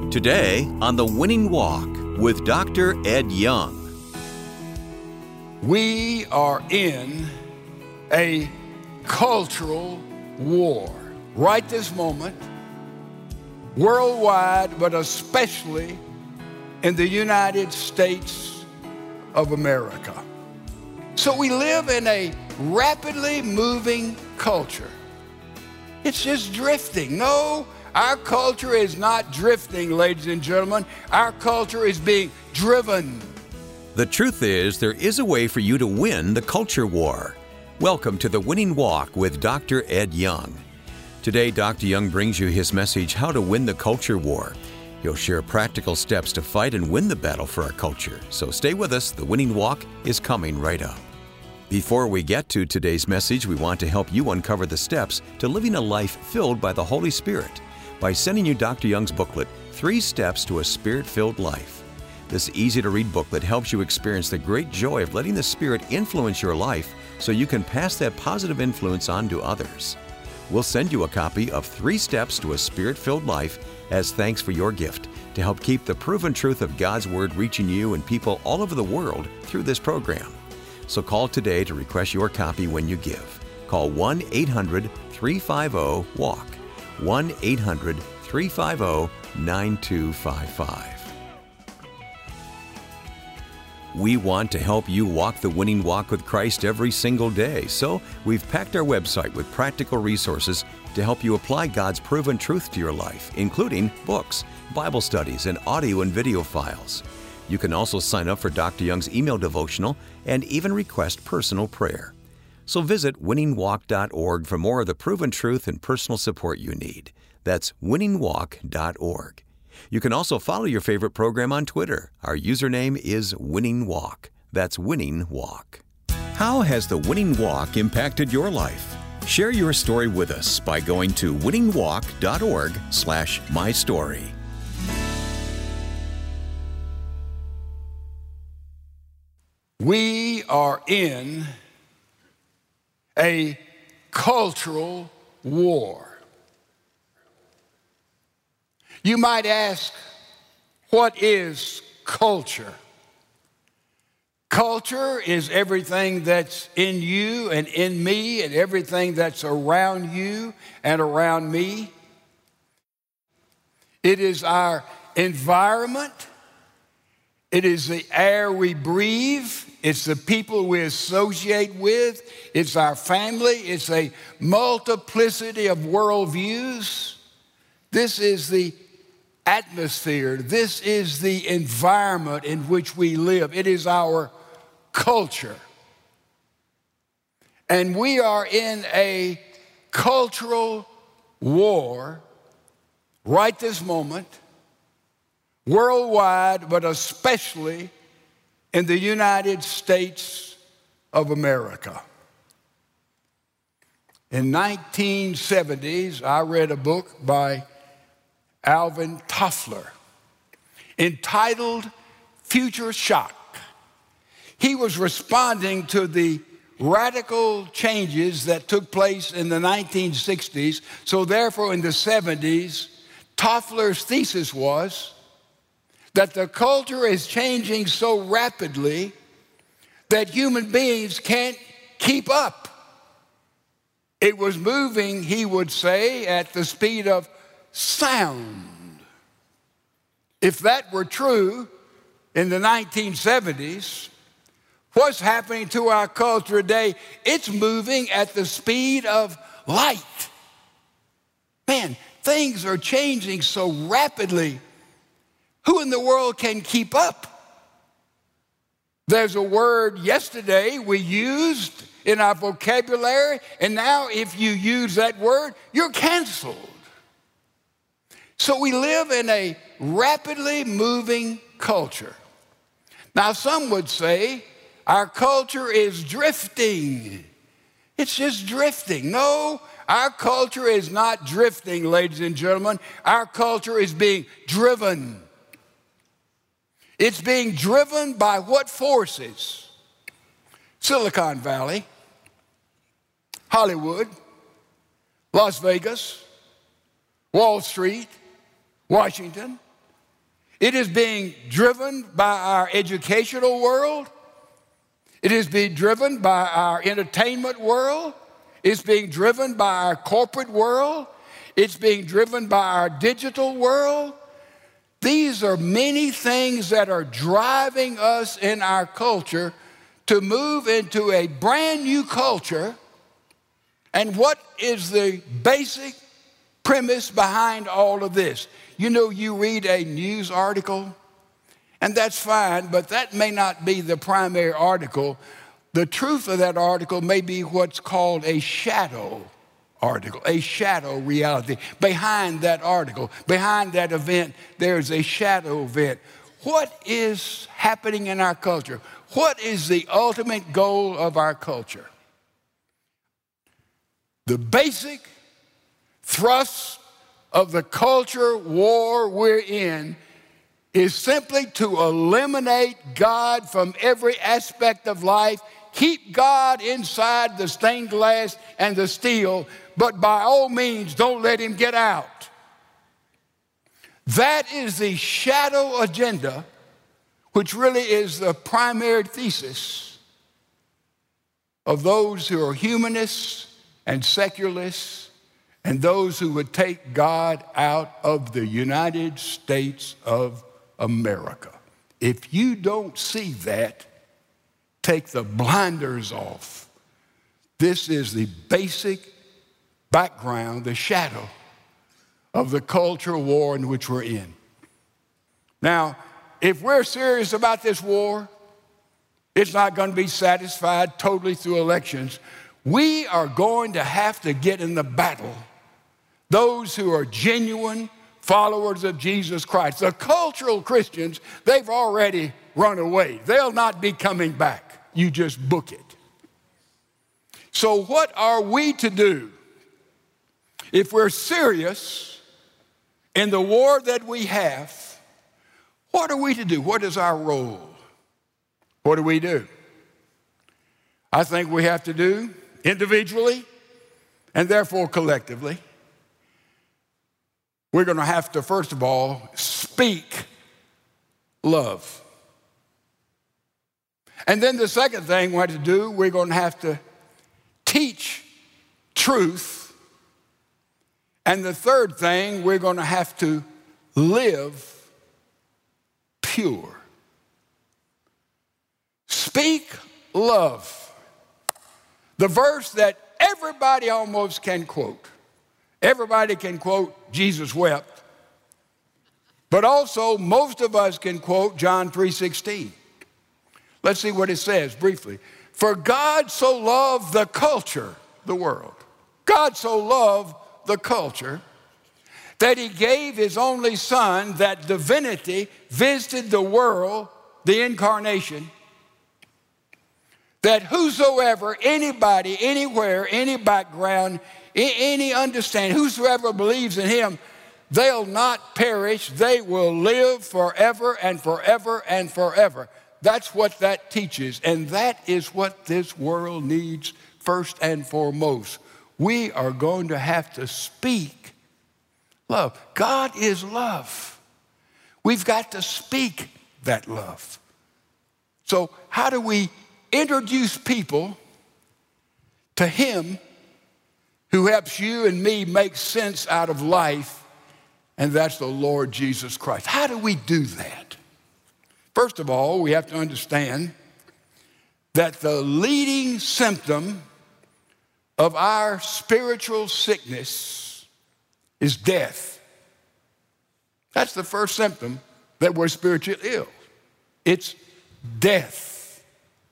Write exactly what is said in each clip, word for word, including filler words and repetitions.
Today on The Winning Walk with Doctor Ed Young. We are in a cultural war right this moment, worldwide, but especially in the United States of America. So we live in a rapidly moving culture. It's just drifting. No, our culture is not drifting, ladies and gentlemen. Our culture is being driven. The truth is, there is a way for you to win the culture war. Welcome to The Winning Walk with Doctor Ed Young. Today, Doctor Young brings you his message, How to Win the Culture War. He'll share practical steps to fight and win the battle for our culture. So stay with us. The Winning Walk is coming right up. Before we get to today's message, we want to help you uncover the steps to living a life filled by the Holy Spirit by sending you Doctor Young's booklet, Three Steps to a Spirit-Filled Life. This easy-to-read booklet helps you experience the great joy of letting the Spirit influence your life so you can pass that positive influence on to others. We'll send you a copy of Three Steps to a Spirit-Filled Life as thanks for your gift to help keep the proven truth of God's Word reaching you and people all over the world through this program. So call today to request your copy when you give. Call one eight hundred three five zero WALK, one eight hundred three five zero nine two five five. We want to help you walk the winning walk with Christ every single day, so we've packed our website with practical resources to help you apply God's proven truth to your life, including books, Bible studies, and audio and video files. You can also sign up for Doctor Young's email devotional and even request personal prayer. So visit winning walk dot org for more of the proven truth and personal support you need. That's winning walk dot org. You can also follow your favorite program on Twitter. Our username is Winning Walk. That's Winning Walk. How has the Winning Walk impacted your life? Share your story with us by going to winning walk dot org slash my story. We are in a cultural war. You might ask, what is culture? Culture is everything that's in you and in me and everything that's around you and around me. It is our environment. It is the air we breathe. It's the people we associate with. It's our family. It's a multiplicity of worldviews. This is the atmosphere. This is the environment in which we live. It is our culture. And we are in a cultural war right this moment, worldwide, but especially in the United States of America. In nineteen seventies, I read a book by Alvin Toffler entitled Future Shock. He was responding to the radical changes that took place in the nineteen sixties. So therefore, in the seventies, Toffler's thesis was that the culture is changing so rapidly that human beings can't keep up. It was moving, he would say, at the speed of sound. If that were true in the nineteen seventies, what's happening to our culture today? It's moving at the speed of light. Man, things are changing so rapidly. Who in the world can keep up? There's a word yesterday we used in our vocabulary, and now if you use that word, you're canceled. So we live in a rapidly moving culture. Now, some would say our culture is drifting. It's just drifting. No, our culture is not drifting, ladies and gentlemen. Our culture is being driven. It's being driven by what forces? Silicon Valley, Hollywood, Las Vegas, Wall Street, Washington, It is being driven by our educational world. It is being driven by our entertainment world. It's being driven by our corporate world. It's being driven by our digital world. These are many things that are driving us in our culture to move into a brand new culture. And what is the basic premise behind all of this? You know, you read a news article, and that's fine, but that may not be the primary article. The truth of that article may be what's called a shadow article, a shadow reality. Behind that article, behind that event, there's a shadow event. What is happening in our culture? What is the ultimate goal of our culture? The basic thrust of the culture war we're in is simply to eliminate God from every aspect of life, keep God inside the stained glass and the steel, but by all means, don't let him get out. That is the shadow agenda, which really is the primary thesis of those who are humanists and secularists and those who would take God out of the United States of America. If you don't see that, take the blinders off. This is the basic background, the shadow of the cultural war in which we're in. Now, if we're serious about this war, it's not going to be satisfied totally through elections. We are going to have to get in the battle. Those who are genuine followers of Jesus Christ. The cultural Christians, they've already run away. They'll not be coming back. You just book it. So what are we to do if we're serious in the war that we have? What are we to do? What is our role? What do we do? I think we have to do individually and therefore collectively. We're going to have to, first of all, speak love. And then the second thing we have to do, we're going to have to teach truth. And the third thing, we're going to have to live pure. Speak love. The verse that everybody almost can quote. Everybody can quote, Jesus wept. But also, most of us can quote John three sixteen. Let's see what it says briefly. For God so loved the culture, the world. God so loved the culture that he gave his only son, that divinity visited the world, the incarnation, that whosoever, anybody, anywhere, any background, any understanding, whosoever believes in him, they'll not perish. They will live forever and forever and forever. That's what that teaches, and that is what this world needs first and foremost. We are going to have to speak love. God is love. We've got to speak that love. So how do we introduce people to him who helps you and me make sense out of life, and that's the Lord Jesus Christ? How do we do that? First of all, we have to understand that the leading symptom of our spiritual sickness is death. That's the first symptom that we're spiritually ill. It's death.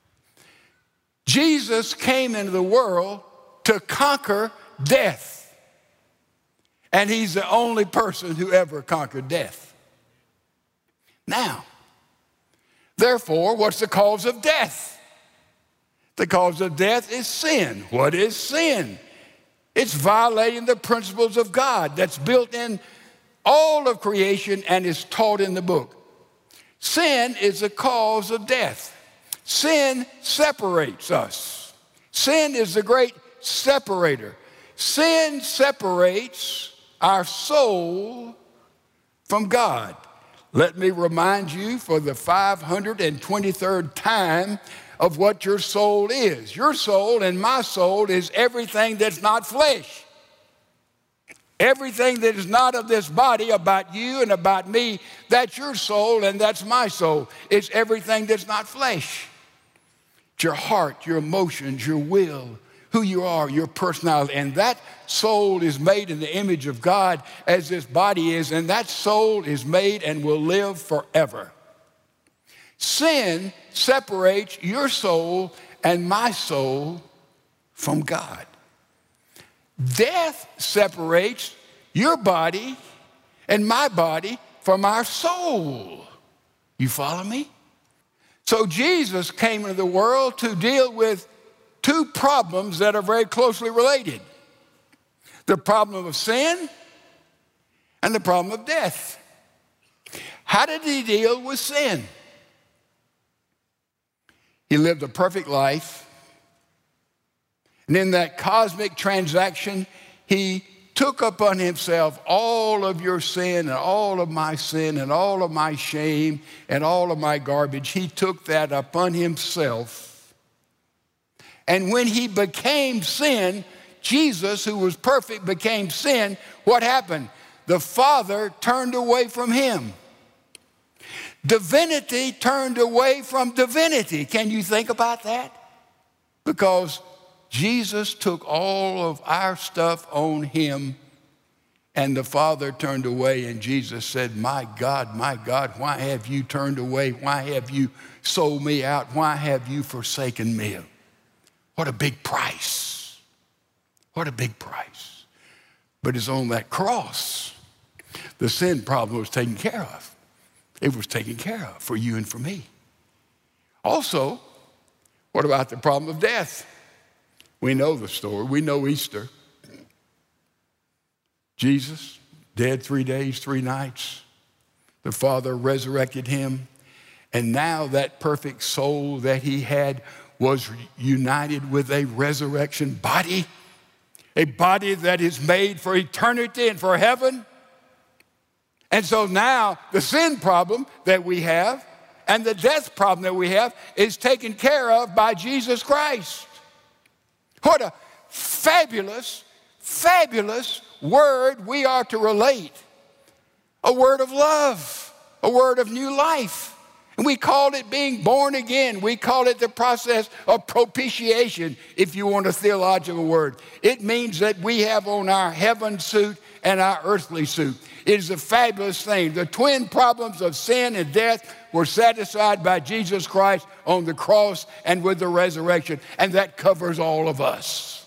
Jesus came into the world to conquer death. And he's the only person who ever conquered death. Now, therefore, what's the cause of death? The cause of death is sin. What is sin? It's violating the principles of God that's built in all of creation and is taught in the book. Sin is the cause of death. Sin separates us. Sin is the great separator. Sin separates our soul from God. Let me remind you for the five hundred twenty-third time of what your soul is. Your soul and my soul is everything that's not flesh. Everything that is not of this body, about you and about me, that's your soul and that's my soul. It's everything that's not flesh. It's your heart, your emotions, your will, who you are, your personality. And that soul is made in the image of God as this body is, and that soul is made and will live forever. Sin separates your soul and my soul from God. Death separates your body and my body from our soul. You follow me? So Jesus came into the world to deal with two problems that are very closely related. The problem of sin and the problem of death. How did he deal with sin? He lived a perfect life. And in that cosmic transaction, he took upon himself all of your sin and all of my sin and all of my shame and all of my garbage. He took that upon himself. And when he became sin, Jesus, who was perfect, became sin, what happened? The Father turned away from him. Divinity turned away from divinity. Can you think about that? Because Jesus took all of our stuff on him, and the Father turned away, and Jesus said, my God, my God, why have you turned away? Why have you sold me out? Why have you forsaken me? What a big price. What a big price. But it's on that cross the sin problem was taken care of. It was taken care of for you and for me. Also, what about the problem of death? We know the story. We know Easter. Jesus, dead three days, three nights. The Father resurrected him. And now that perfect soul that he had was united with a resurrection body, a body that is made for eternity and for heaven. And so now the sin problem that we have and the death problem that we have is taken care of by Jesus Christ. What a fabulous, fabulous word we are to relate. A word of love, a word of new life. And we call it being born again. We call it the process of propitiation, if you want a theological word. It means that we have on our heaven suit and our earthly suit. It is a fabulous thing. The twin problems of sin and death were satisfied by Jesus Christ on the cross and with the resurrection, and that covers all of us.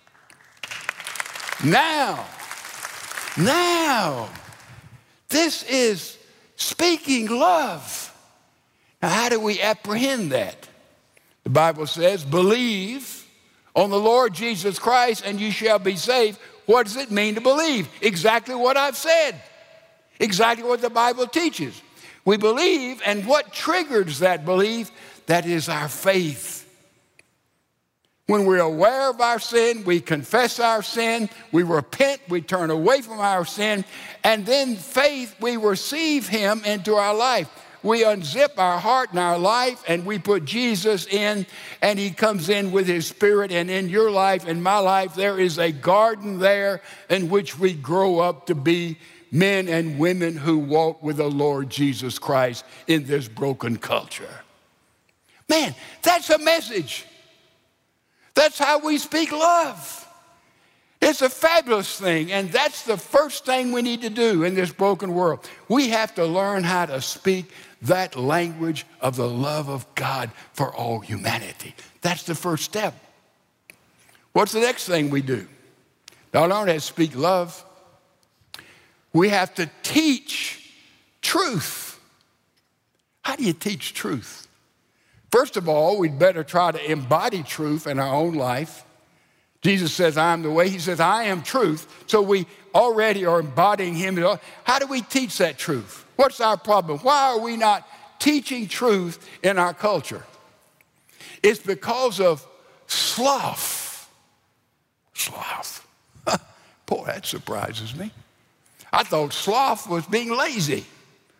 Now, now, this is speaking love. Now, how do we apprehend that? The Bible says, believe on the Lord Jesus Christ and you shall be saved. What does it mean to believe? Exactly what I've said. Exactly what the Bible teaches. We believe, and what triggers that belief? That is our faith. When we're aware of our sin, we confess our sin, we repent, we turn away from our sin, and then faith, we receive him into our life. We unzip our heart and our life, and we put Jesus in, and he comes in with his Spirit. And in your life and my life, there is a garden there in which we grow up to be men and women who walk with the Lord Jesus Christ in this broken culture. Man, that's a message. That's how we speak love. It's a fabulous thing, and that's the first thing we need to do in this broken world. We have to learn how to speak that language of the love of God for all humanity. That's the first step. What's the next thing we do? Not only have to speak love, we have to teach truth. How do you teach truth? First of all, we'd better try to embody truth in our own life. Jesus says, I am the way. He says, I am truth. So we already are embodying him. How do we teach that truth? What's our problem? Why are we not teaching truth in our culture? It's because of sloth. Sloth. Boy, that surprises me. I thought sloth was being lazy.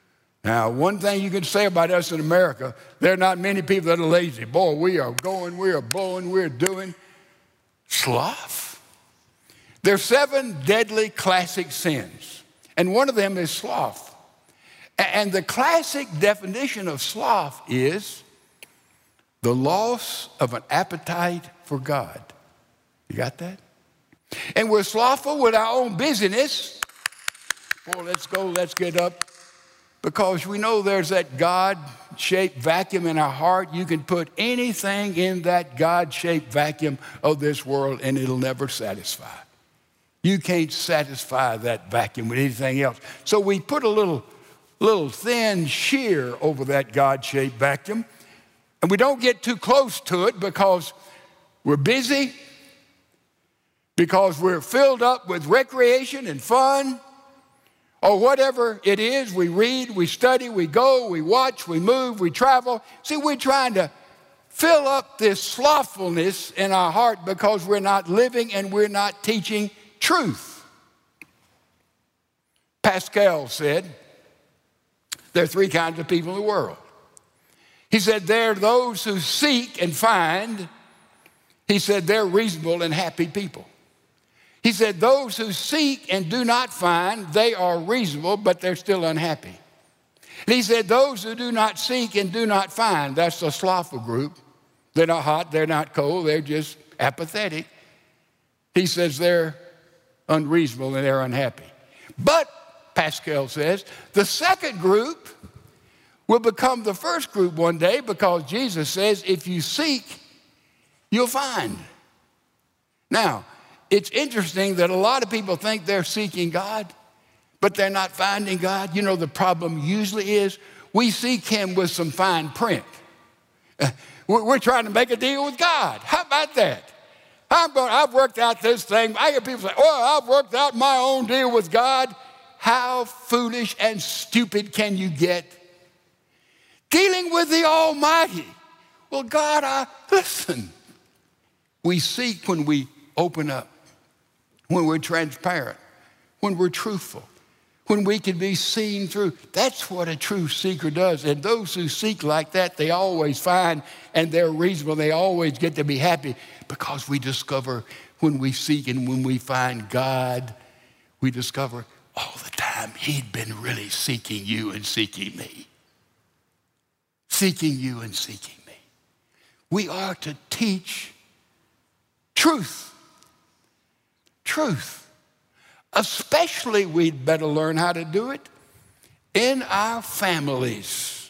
Now, one thing you can say about us in America, there are not many people that are lazy. Boy, we are going, we are blowing, we're doing. Sloth. There are seven deadly classic sins, and one of them is sloth. And the classic definition of sloth is the loss of an appetite for God. You got that? And we're slothful with our own busyness. Boy, let's go, let's get up. Because we know there's that God-shaped vacuum in our heart. You can put anything in that God-shaped vacuum of this world and it'll never satisfy. You can't satisfy that vacuum with anything else. So we put a little, little thin sheer over that God-shaped vacuum. And we don't get too close to it because we're busy, because we're filled up with recreation and fun, or whatever it is. We read, we study, we go, we watch, we move, we travel. See, we're trying to fill up this slothfulness in our heart because we're not living and we're not teaching truth. Pascal said, there are three kinds of people in the world. He said, there are those who seek and find. He said, they're reasonable and happy people. He said, those who seek and do not find, they are reasonable, but they're still unhappy. And he said, those who do not seek and do not find, that's the slothful group. They're not hot, they're not cold, they're just apathetic. He says they're unreasonable and they're unhappy. But, Pascal says, the second group will become the first group one day because Jesus says, if you seek, you'll find. Now, it's interesting that a lot of people think they're seeking God, but they're not finding God. You know, the problem usually is we seek him with some fine print. We're trying to make a deal with God. How about that? I'm going, I've worked out this thing. I hear people say, oh, I've worked out my own deal with God. How foolish and stupid can you get? Dealing with the Almighty. Well, God, I, listen. We seek when we open up, when we're transparent, when we're truthful, when we can be seen through. That's what a true seeker does. And those who seek like that, they always find, and they're reasonable. They always get to be happy because we discover when we seek and when we find God, we discover all the time he'd been really seeking you and seeking me. Seeking you and seeking me. We are to teach truth. Truth. Especially we'd better learn how to do it in our families.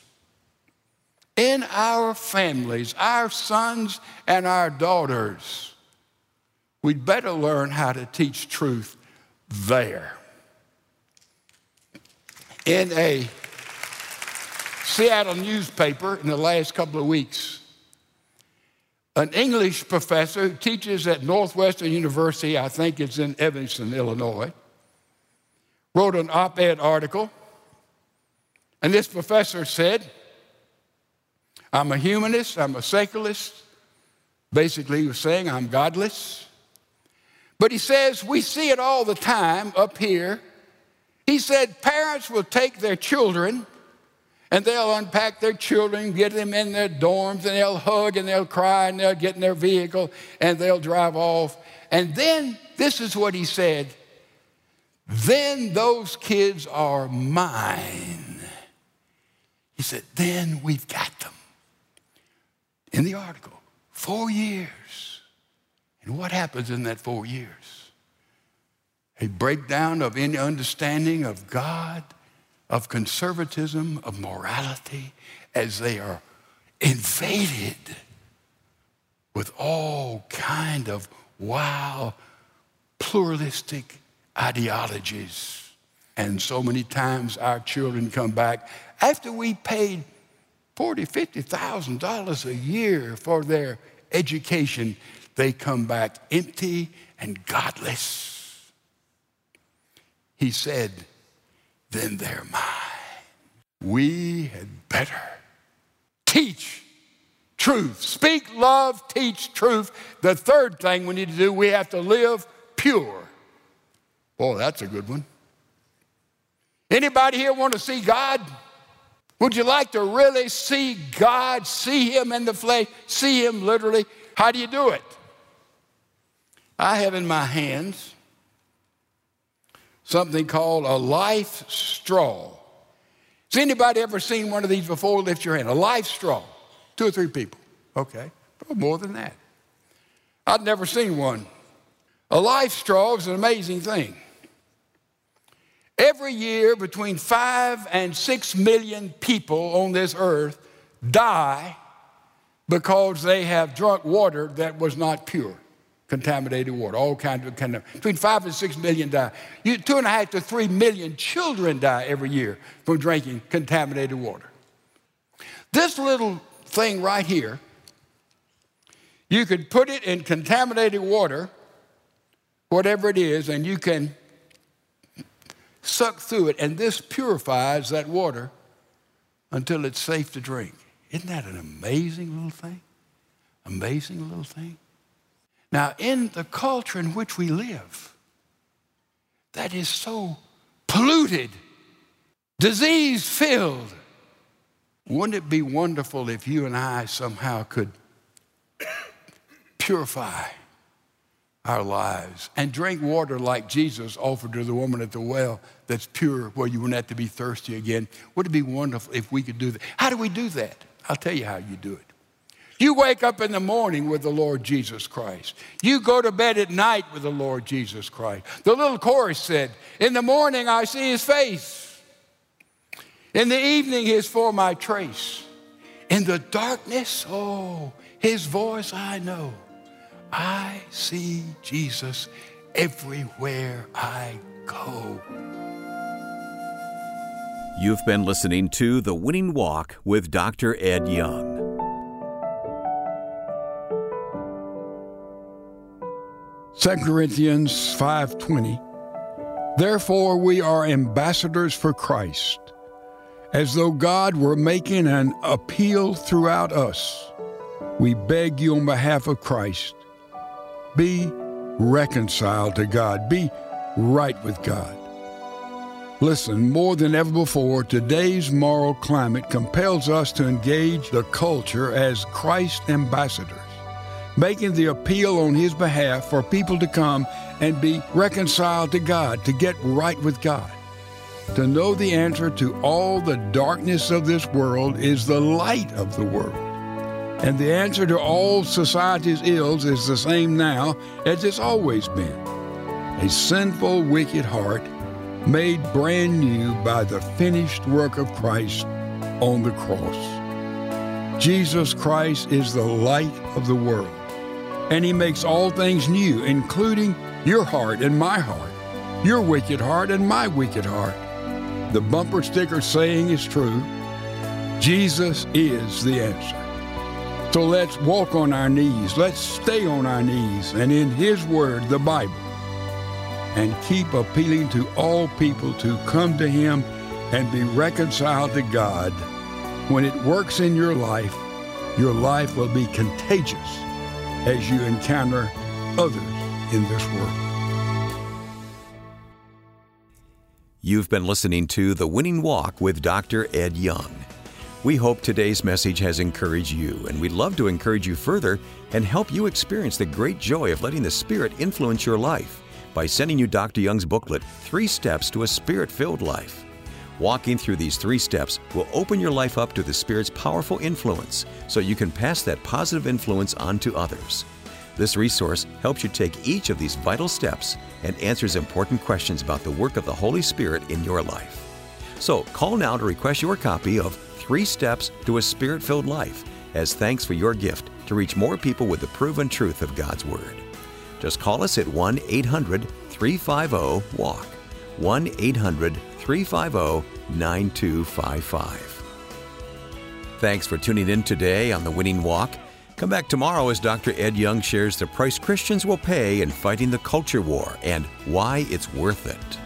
In our families, our sons and our daughters. We'd better learn how to teach truth there. In a Seattle newspaper in the last couple of weeks, an English professor who teaches at Northwestern University, I think it's in Evanston, Illinois, wrote an op-ed article. And this professor said, I'm a humanist, I'm a secularist. Basically, he was saying I'm godless. But he says, we see it all the time up here. He said, parents will take their children and they'll unpack their children, get them in their dorms, and they'll hug and they'll cry and they'll get in their vehicle and they'll drive off. And then, this is what he said, then those kids are mine. He said, then we've got them. In the article, four years. And what happens in that four years? A breakdown of any understanding of God, of conservatism, of morality, as they are invaded with all kind of wild, pluralistic ideologies. And so many times our children come back after we paid forty thousand dollars, fifty thousand dollars a year for their education, they come back empty and godless. He said, then they're mine. We had better teach truth. Speak love, teach truth. The third thing we need to do, we have to live pure. Boy, that's a good one. Anybody here want to see God? Would you like to really see God, see Him in the flesh, see Him literally? How do you do it? I have in my hands something called a life straw. Has anybody ever seen one of these before? Lift your hand. A life straw. Two or three people. Okay. Oh, more than that. I'd never seen one. A life straw is an amazing thing. Every year, between five and six million people on this earth die because they have drunk water that was not pure, contaminated water. All kinds of kind of between five and six million die. You, two and a half to three million children die every year from drinking contaminated water. This little thing right here, you could put it in contaminated water, whatever it is, and you can suck through it, and this purifies that water until it's safe to drink. Isn't that an amazing little thing? Amazing little thing. Now, in the culture in which we live, that is so polluted, disease-filled, wouldn't it be wonderful if you and I somehow could purify our lives and drink water like Jesus offered to the woman at the well that's pure, where you wouldn't have to be thirsty again? Would it be wonderful if we could do that? How do we do that? I'll tell you how you do it. You wake up in the morning with the Lord Jesus Christ. You go to bed at night with the Lord Jesus Christ. The little chorus said, in the morning I see His face. In the evening He is for my trace. In the darkness, oh, His voice I know. I see Jesus everywhere I go. You've been listening to The Winning Walk with Doctor Ed Young. Second Corinthians five twenty, therefore we are ambassadors for Christ, as though God were making an appeal throughout us. We beg you on behalf of Christ, be reconciled to God, be right with God. Listen, more than ever before, today's moral climate compels us to engage the culture as Christ ambassadors, making the appeal on His behalf for people to come and be reconciled to God, to get right with God. To know the answer to all the darkness of this world is the light of the world. And the answer to all society's ills is the same now as it's always been. A sinful, wicked heart made brand new by the finished work of Christ on the cross. Jesus Christ is the light of the world, and He makes all things new, including your heart and my heart, your wicked heart and my wicked heart. The bumper sticker saying is true. Jesus is the answer. So let's walk on our knees. Let's stay on our knees and in His Word, the Bible, and keep appealing to all people to come to Him and be reconciled to God. When it works in your life, your life will be contagious as you encounter others in this world. You've been listening to The Winning Walk with Doctor Ed Young. We hope today's message has encouraged you, and we'd love to encourage you further and help you experience the great joy of letting the Spirit influence your life by sending you Doctor Young's booklet, Three Steps to a Spirit-Filled Life. Walking through these three steps will open your life up to the Spirit's powerful influence so you can pass that positive influence on to others. This resource helps you take each of these vital steps and answers important questions about the work of the Holy Spirit in your life. So call now to request your copy of Three Steps to a Spirit-Filled Life as thanks for your gift to reach more people with the proven truth of God's Word. Just call us at one eight hundred, three five zero, W A L K, one eight hundred, three five zero, nine two five five. Thanks for tuning in today on The Winning Walk. Come back tomorrow as Doctor Ed Young shares the price Christians will pay in fighting the culture war and why it's worth it.